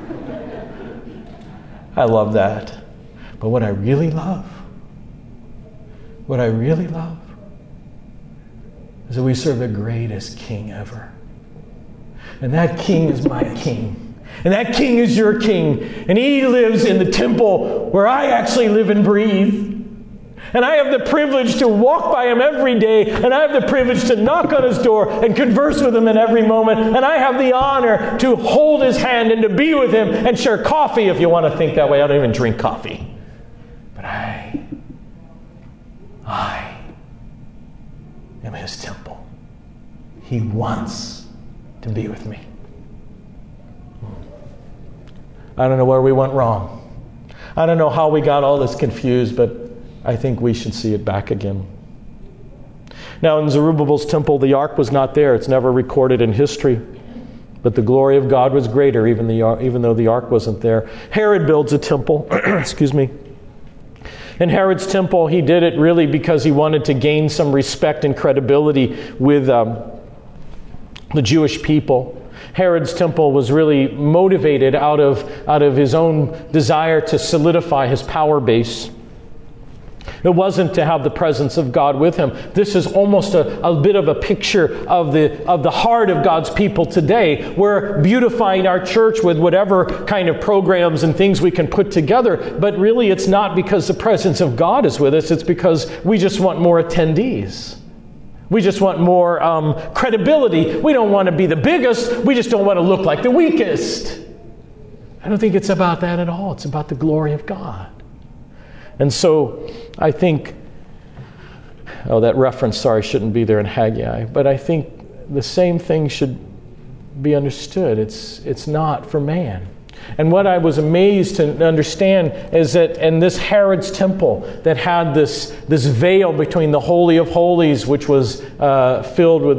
I love that. But what I really love is that we serve the greatest King ever. And that King is my King. And that King is your King. And He lives in the temple where I actually live and breathe. And I have the privilege to walk by Him every day. And I have the privilege to knock on His door and converse with Him in every moment. And I have the honor to hold His hand and to be with Him and share coffee, if you want to think that way. I don't even drink coffee. But I am His temple. He wants to be with me. I don't know where we went wrong. I don't know how we got all this confused, but I think we should see it back again. Now, in Zerubbabel's temple, the ark was not there. It's never recorded in history. But the glory of God was greater, even though the ark wasn't there. Herod builds a temple. Excuse me. In Herod's temple, he did it really because he wanted to gain some respect and credibility with the Jewish people. Herod's temple was really motivated out of his own desire to solidify his power base. It wasn't to have the presence of God with him. This is almost a bit of a picture of the heart of God's people today. We're beautifying our church with whatever kind of programs and things we can put together, but really it's not because the presence of God is with us. It's because we just want more attendees. We just want more credibility. We don't want to be the biggest. We just don't want to look like the weakest. I don't think it's about that at all. It's about the glory of God. And so I think, that reference, shouldn't be there in Haggai. But I think the same thing should be understood. It's not for man. And what I was amazed to understand is that in this Herod's temple that had this veil between the Holy of Holies, which was filled with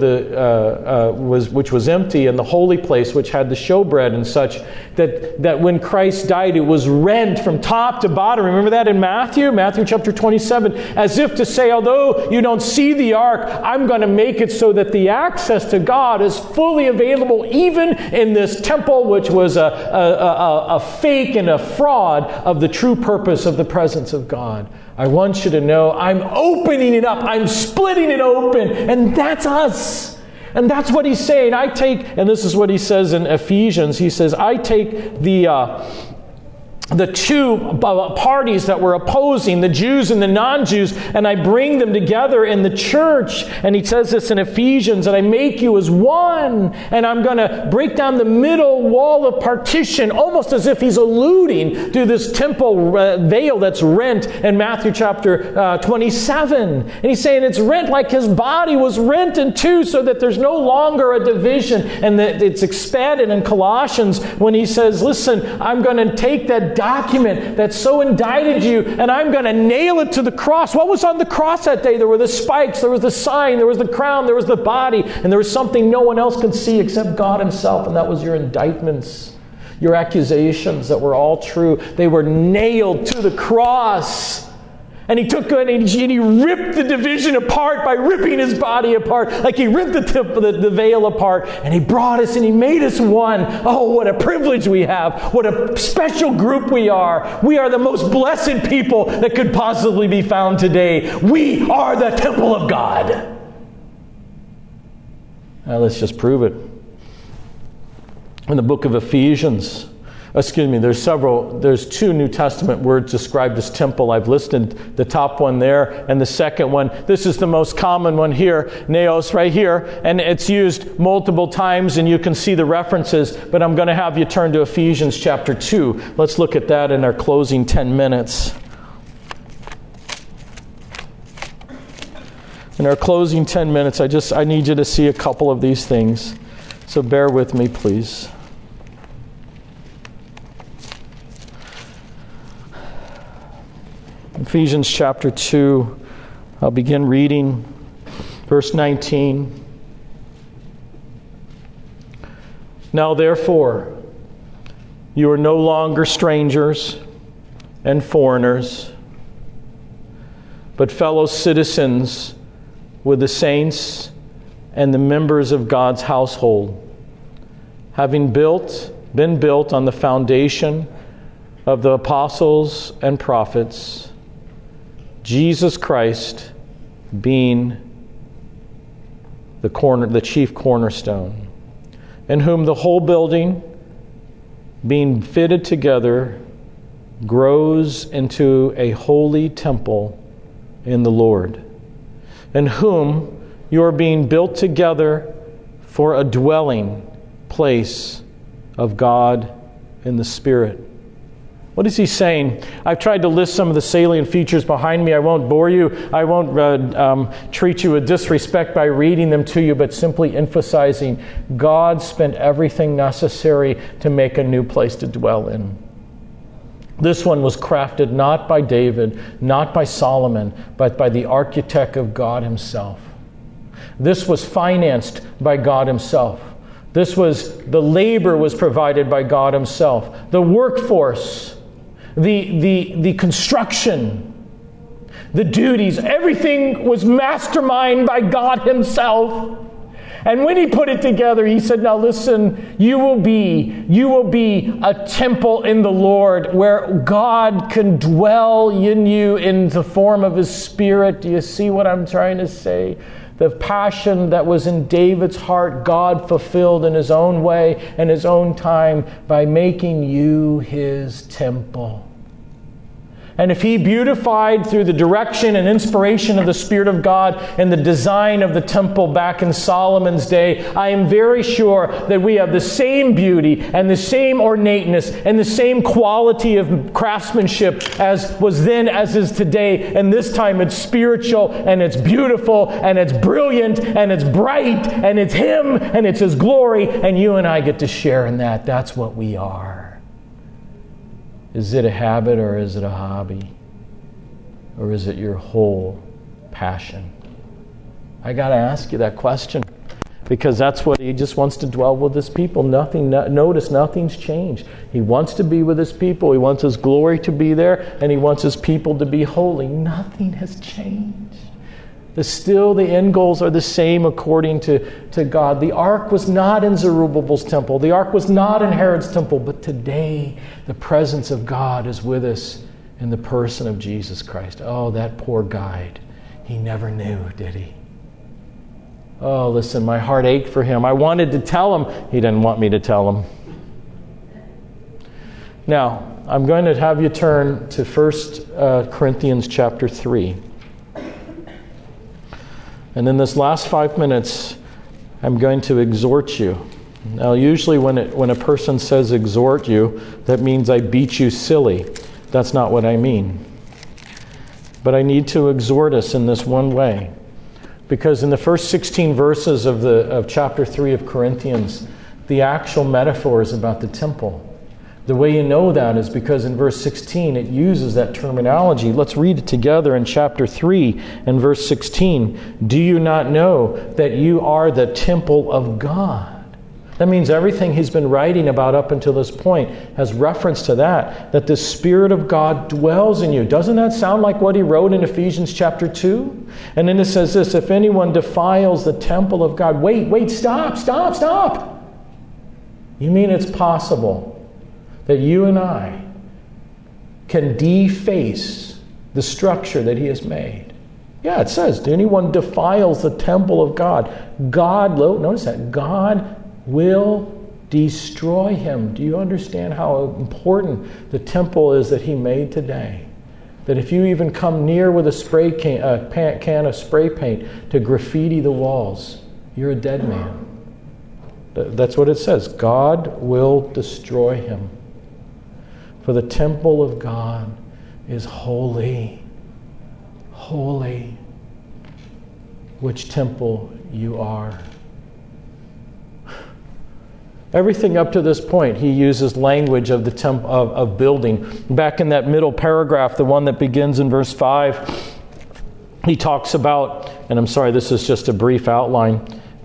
which was empty, and the holy place, which had the showbread and such, that when Christ died, it was rent from top to bottom. Remember that in Matthew chapter 27, as if to say, although you don't see the ark, I'm going to make it so that the access to God is fully available, even in this temple, which was a fake and a fraud of the true purpose of the presence of God. I want you to know I'm opening it up. I'm splitting it open. And that's us. And that's what he's saying. And this is what he says in Ephesians. He says, I take the two parties that were opposing, the Jews and the non-Jews, and I bring them together in the church. And he says this in Ephesians, and I make you as one. And I'm going to break down the middle wall of partition, almost as if he's alluding to this temple veil that's rent in Matthew chapter 27. And he's saying it's rent like his body was rent in two, so that there's no longer a division. And that it's expanded in Colossians when he says, listen, I'm going to take that document that so indicted you, and I'm going to nail it to the cross. What was on the cross that day? There were the spikes, there was the sign, there was the crown, there was the body, and there was something no one else could see except God himself, and that was your indictments, your accusations that were all true. They were nailed to the cross. And he took it and he ripped the division apart by ripping his body apart, like he ripped the veil apart. And he brought us and he made us one. Oh, what a privilege we have. What a special group we are. We are the most blessed people that could possibly be found today. We are the temple of God. Let's just prove it. In the book of Ephesians, there's two New Testament words described as temple. I've listed the top one there and the second one. This is the most common one here, naos, right here, and it's used multiple times, and you can see the references, but I'm going to have you turn to Ephesians chapter 2. Let's look at that in our closing 10 minutes. In our closing 10 minutes, I need you to see a couple of these things. So bear with me, please. Ephesians chapter 2, I'll begin reading verse 19. Now therefore, you are no longer strangers and foreigners, but fellow citizens with the saints and the members of God's household, having been built on the foundation of the apostles and prophets, Jesus Christ being the chief cornerstone, in whom the whole building, being fitted together, grows into a holy temple in the Lord, in whom you are being built together for a dwelling place of God in the Spirit. What is he saying? I've tried to list some of the salient features behind me. I won't bore you. I won't treat you with disrespect by reading them to you, but simply emphasizing God spent everything necessary to make a new place to dwell in. This one was crafted not by David, not by Solomon, but by the architect of God himself. This was financed by God himself. The labor was provided by God himself. The workforce, the construction, the duties, everything was masterminded by God himself. And when he put it together, he said, now listen, you will be a temple in the Lord where God can dwell in you in the form of his Spirit. Do you see what I'm trying to say? The passion that was in David's heart, God fulfilled in his own way and his own time by making you his temple. And if he beautified through the direction and inspiration of the Spirit of God and the design of the temple back in Solomon's day, I am very sure that we have the same beauty and the same ornateness and the same quality of craftsmanship as was then as is today. And this time it's spiritual and it's beautiful and it's brilliant and it's bright and it's him and it's his glory, and you and I get to share in that. That's what we are. Is it a habit or is it a hobby? Or is it your whole passion? I got to ask you that question, because that's what he just wants to dwell with his people. Notice nothing's changed. He wants to be with his people. He wants his glory to be there, and he wants his people to be holy. Nothing has changed. Still, the end goals are the same according to God. The ark was not in Zerubbabel's temple. The ark was not in Herod's temple. But today, the presence of God is with us in the person of Jesus Christ. Oh, that poor guide. He never knew, did he? Oh, listen, my heart ached for him. I wanted to tell him. He didn't want me to tell him. Now, I'm going to have you turn to 1 Corinthians chapter 3. And in this last 5 minutes, I'm going to exhort you. Now, usually when a person says exhort you, that means I beat you silly. That's not what I mean. But I need to exhort us in this one way. Because in the first 16 verses of chapter 3 of Corinthians, the actual metaphor is about the temple. The way you know that is because in verse 16 it uses that terminology. Let's read it together in chapter 3 and verse 16. Do you not know that you are the temple of God? That means everything he's been writing about up until this point has reference to that the Spirit of God dwells in you. Doesn't that sound like what he wrote in Ephesians chapter 2? And then it says this, if anyone defiles the temple of God. Wait, stop. You mean it's possible that you and I can deface the structure that he has made? Yeah, it says, anyone defiles the temple of God, notice that, God will destroy him. Do you understand how important the temple is that he made today? That if you even come near with a can of spray paint to graffiti the walls, you're a dead man. That's what it says. God will destroy him. For the temple of God is holy. Holy. Which temple you are. Everything up to this point, he uses language of the of building. Back in that middle paragraph, the one that begins in verse 5, he talks about, and I'm sorry, this is just a brief outline.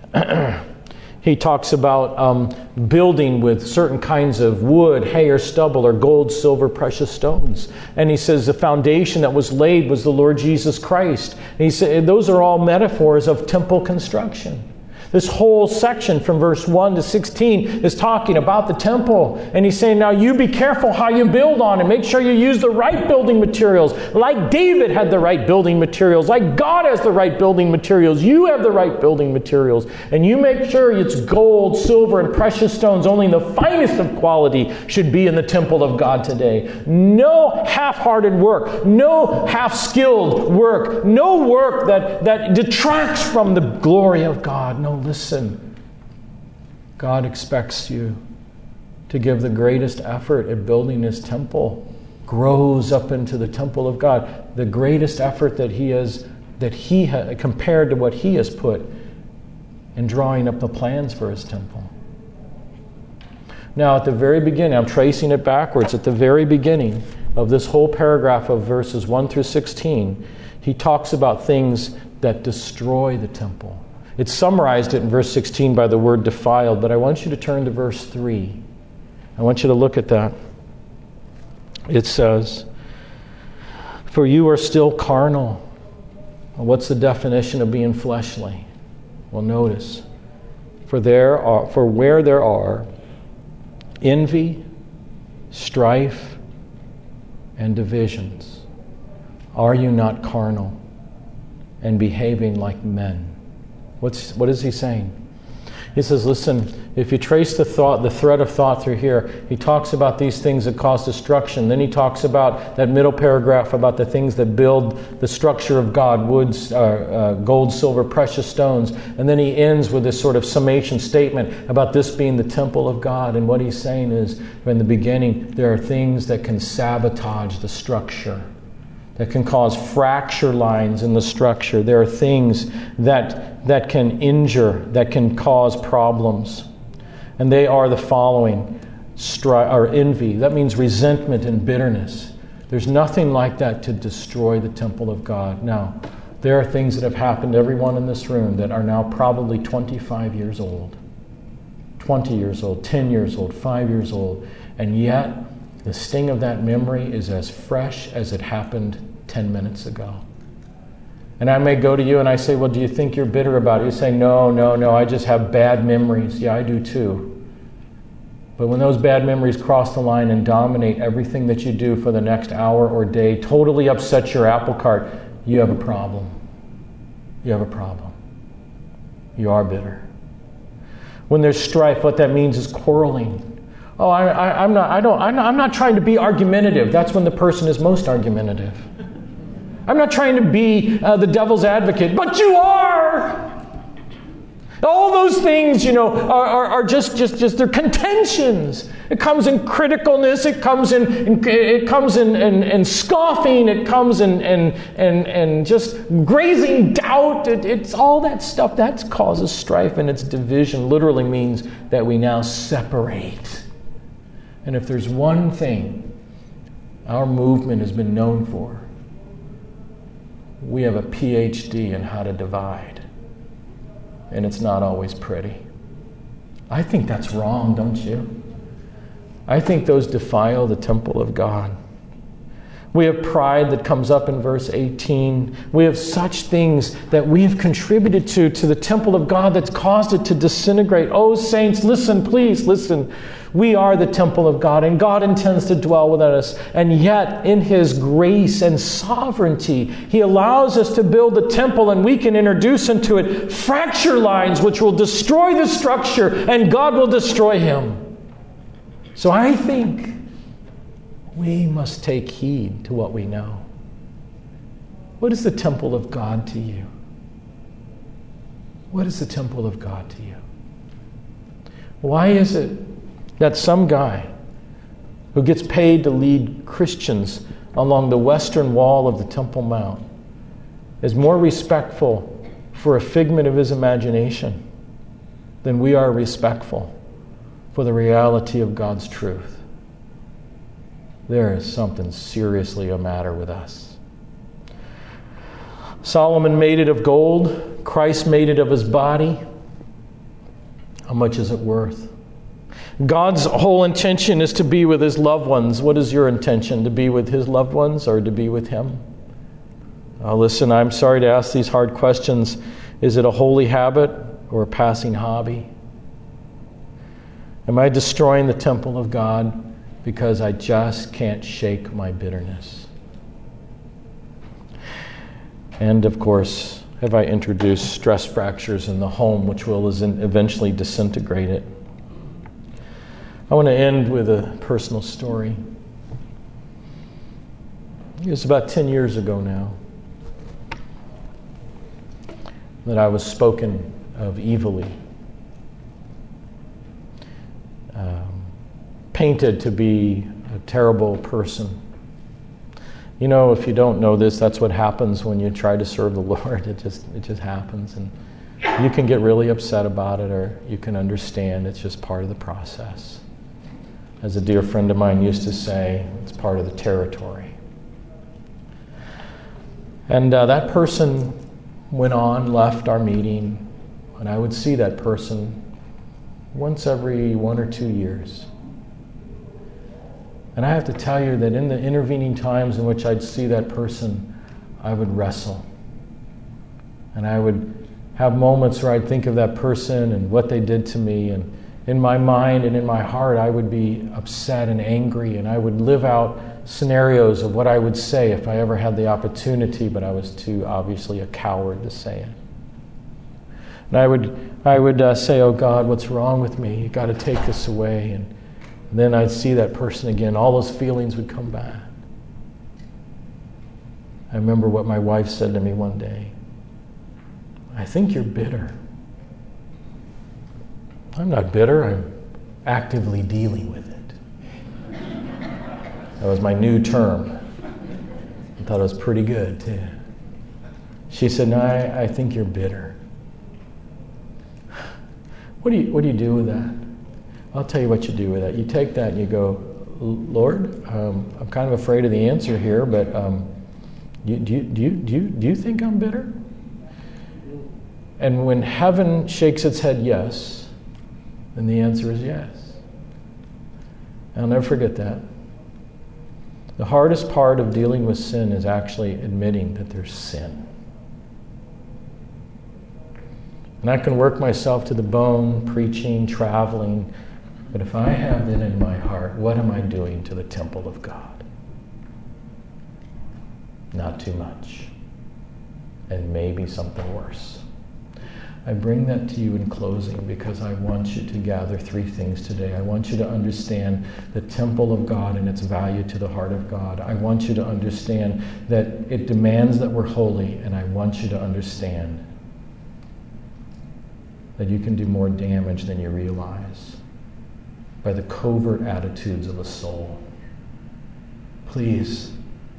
He talks about building with certain kinds of wood, hay, or stubble, or gold, silver, precious stones. And he says the foundation that was laid was the Lord Jesus Christ. And he said those are all metaphors of temple construction. This whole section from verse 1 to 16 is talking about the temple. And he's saying, now you be careful how you build on it. Make sure you use the right building materials. Like David had the right building materials. Like God has the right building materials. You have the right building materials. And you make sure it's gold, silver, and precious stones. Only the finest of quality should be in the temple of God today. No half-hearted work. No half-skilled work. No work that detracts from the glory of God. No, listen, God expects you to give the greatest effort at building his temple. Grows up into the temple of God. The greatest effort that he has compared to what he has put in drawing up the plans for his temple. Now at the very beginning, I'm tracing it backwards, at the very beginning of this whole paragraph of verses 1 through 16, he talks about things that destroy the temple. It's summarized it in verse 16 by the word defiled, but I want you to turn to verse 3. I want you to look at that. It says, for you are still carnal. Well, what's the definition of being fleshly? Well, notice, for where there are envy, strife, and divisions, are you not carnal and behaving like men? What is he saying? He says, listen, if you trace the thread of thought through here, he talks about these things that cause destruction. Then he talks about that middle paragraph about the things that build the structure of God, woods, gold, silver, precious stones. And then he ends with this sort of summation statement about this being the temple of God. And what he's saying is, in the beginning, there are things that can sabotage the structure, that can cause fracture lines in the structure. There are things that can injure, that can cause problems. And they are the following: envy. That means resentment and bitterness. There's nothing like that to destroy the temple of God. Now, there are things that have happened to everyone in this room that are now probably 25 years old, 20 years old, 10 years old, 5 years old, and yet the sting of that memory is as fresh as it happened 10 minutes ago. And I may go to you and I say, well, do you think you're bitter about it? You say, no, I just have bad memories. Yeah, I do too. But when those bad memories cross the line and dominate everything that you do for the next hour or day, totally upset your apple cart, you have a problem. You have a problem. You are bitter. When there's strife, what that means is quarreling. Oh, I'm not trying to be argumentative. That's when the person is most argumentative. I'm not trying to be the devil's advocate, but you are. All those things, are just they're contentions. It comes in criticalness. It comes in scoffing. It comes in just grazing doubt. It's all that stuff that causes strife, and its division literally means that we now separate. And if there's one thing our movement has been known for, we have a PhD in how to divide. And it's not always pretty. I think that's wrong, don't you? I think those defile the temple of God. We have pride that comes up in verse 18. We have such things that we have contributed to the temple of God that's caused it to disintegrate. Oh, saints, listen, please listen. We are the temple of God, and God intends to dwell with us. And yet, in His grace and sovereignty, He allows us to build the temple, and we can introduce into it fracture lines which will destroy the structure, and God will destroy Him. So I think we must take heed to what we know. What is the temple of God to you? What is the temple of God to you? Why is it that some guy who gets paid to lead Christians along the western wall of the Temple Mount is more respectful for a figment of his imagination than we are respectful for the reality of God's truth? There is something seriously the matter with us. Solomon made it of gold. Christ made it of His body. How much is it worth? God's whole intention is to be with His loved ones. What is your intention? To be with His loved ones or to be with Him? Listen, I'm sorry to ask these hard questions. Is it a holy habit or a passing hobby? Am I destroying the temple of God because I just can't shake my bitterness? And of course, have I introduced stress fractures in the home, which will eventually disintegrate it? I want to end with a personal story. It was about 10 years ago now that I was spoken of evilly, painted to be a terrible person. You know, if you don't know this, that's what happens when you try to serve the Lord. It just happens, and you can get really upset about it, or you can understand it's just part of the process. As a dear friend of mine used to say, it's part of the territory. And that person went on, left our meeting, and I would see that person once every 1 or 2 years. And I have to tell you that in the intervening times in which I'd see that person, I would wrestle. And I would have moments where I'd think of that person and what they did to me, and in my mind and in my heart, I would be upset and angry, and I would live out scenarios of what I would say if I ever had the opportunity, but I was too obviously a coward to say it. And I would say, "Oh God, what's wrong with me? You got to take this away." And then I'd see that person again. All those feelings would come back. I remember what my wife said to me one day. "I think you're bitter." I'm not bitter. I'm actively dealing with it. That was my new term. I thought it was pretty good, too. She said, "No, I think you're bitter." What do you do with that? I'll tell you what you do with that. You take that and you go, "Lord, I'm kind of afraid of the answer here, but do you think I'm bitter?" And when heaven shakes its head yes, then the answer is yes. I'll never forget that. The hardest part of dealing with sin is actually admitting that there's sin. And I can work myself to the bone, preaching, traveling, but if I have that in my heart, what am I doing to the temple of God? Not too much. And maybe something worse. I bring that to you in closing because I want you to gather 3 things today. I want you to understand the temple of God and its value to the heart of God. I want you to understand that it demands that we're holy, and I want you to understand that you can do more damage than you realize by the covert attitudes of a soul. Please,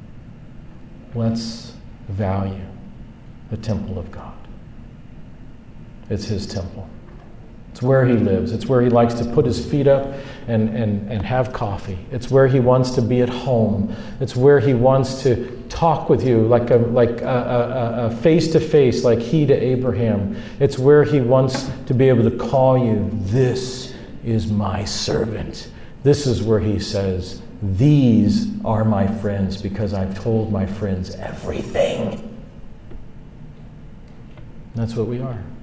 let's value the temple of God. It's His temple. It's where He lives. It's where He likes to put His feet up and have coffee. It's where He wants to be at home. It's where He wants to talk with you like a face-to-face, like He to Abraham. It's where He wants to be able to call you, "This is my servant." This is where He says, these are my friends because I've told my friends everything. That's what we are.